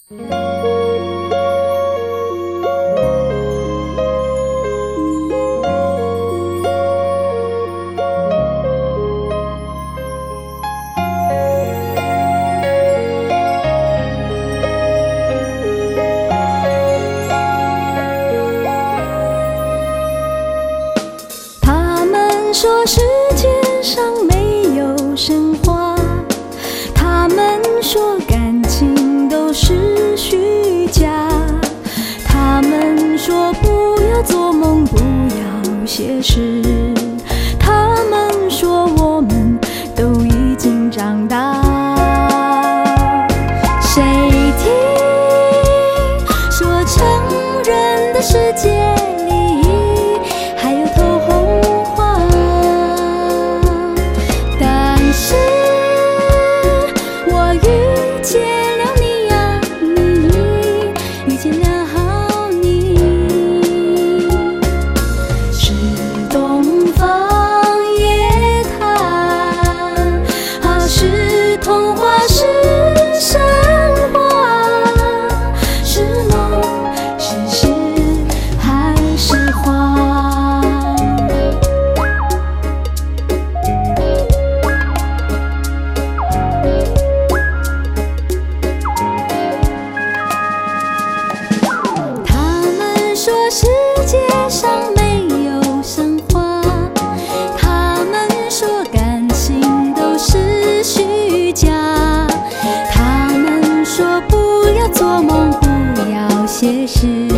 说世界上没有神话，他们说感情都是虚假，他们说不要做梦，不要写诗，他们说我们都已经长大。谁听说成人的世界里还有头红花？但是我遇见了你呀，你遇见了你，是东方夜谭啊，是童话，是神话，是梦，是诗，还是画？他们说世界上没有神话，他们说感情都是虚假，他们说不要做梦，不要写诗。